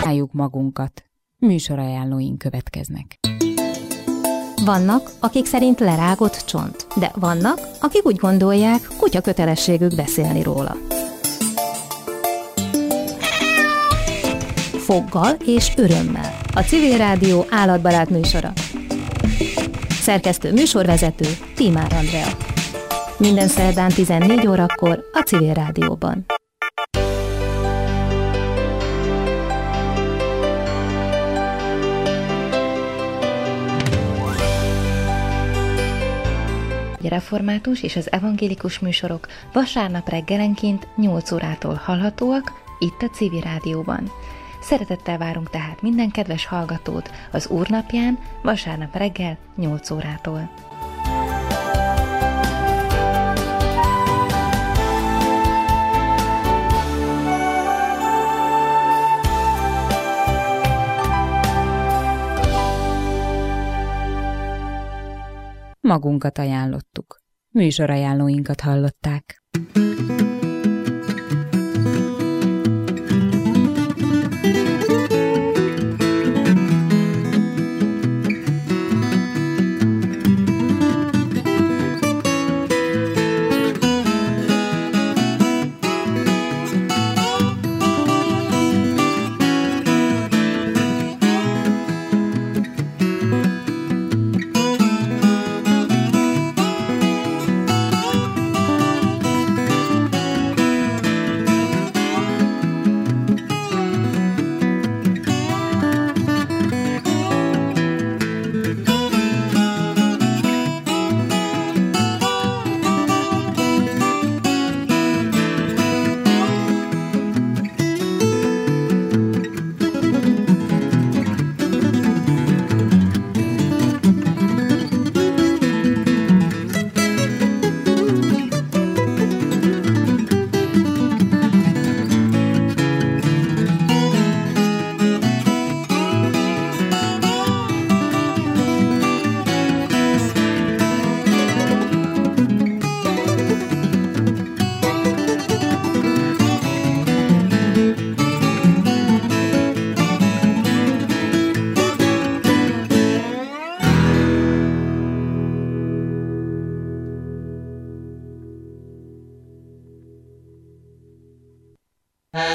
Álljuk magunkat. Műsorajánlóink következnek. Vannak, akik szerint lerágott csont, de vannak, akik úgy gondolják, kutya kötelességük beszélni róla. Foggal és örömmel. A Civil Rádió állatbarát műsora. Szerkesztő műsorvezető Tímár Andrea. Minden szerdán 14 órakor a Civil Rádióban. A református és az evangélikus műsorok vasárnap reggelenként 8 órától hallhatóak itt a Civil Rádióban. Szeretettel várunk tehát minden kedves hallgatót az Úrnapján vasárnap reggel 8 órától. Magunkat ajánlottuk. Műsorajánlóinkat hallották.